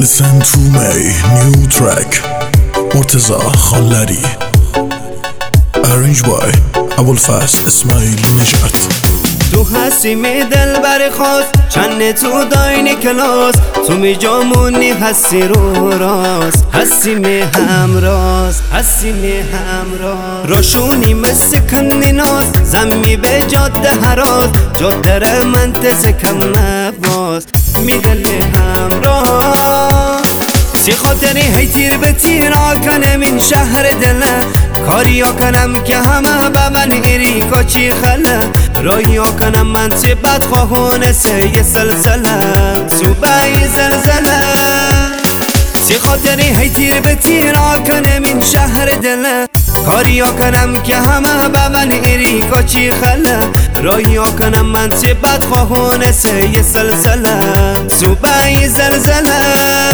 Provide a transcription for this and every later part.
Listen to me, new track مرتضی خانلری Arranged by ابوالفضل اسماعیلی نجات. تو هستی می دل بر خواست چند تو داینی کلاس تو می جامونی هستی رو راست هستی می همراست هستی می همراست روشونی مثل کندیناس زمی به جاده هراز جاده را منتس کم نباز می دل همراست چه خاطری هی تیر به تیر آکنم این شهر دلم کاری آکنم که همه ببن ایریکا چی خله رایی آکنم من چه بدخواهونه سه سلسله صوبه زلزله چه خاطری هی تیر به تیر آکنم این شهر دلم کاری آکنم که همه ببن ایریکا چی خله رایی آکنم من چه بدخواهونه سه سلسله صوبه زلزله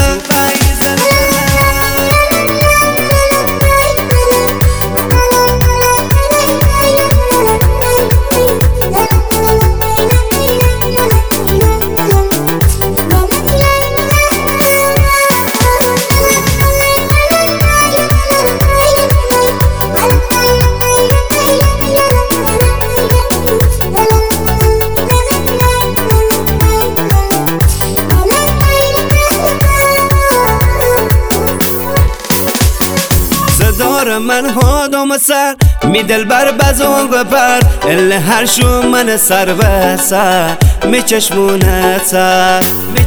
دار من هادم سر می دل بر بزنگ بر ال هر شو من سر به سر می چشمونه سر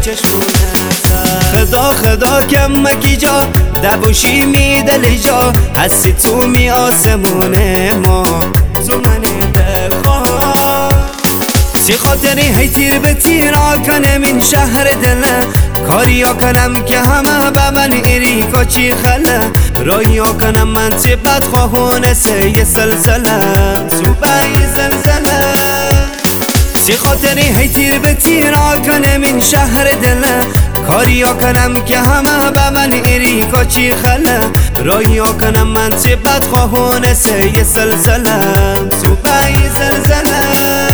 خدا خدا کم مکی جا دبوشی می دل جا هستی تو می آسمونه ما تو من دل خواه چه خاطری هی تیر به تیر آکنم این شهر دلم کاری آکنم که همه ببن ایریکا چی خله رایی آکنم من چه بدخواهونه سه سلسله صوبه زلزله چه خاطری هی تیر به تیر آکنم این شهر دلم کاری آکنم که همه ببن ایریکا چی خله رایی آکنم من چه بدخواهونه سه سلسله صوبه زلزله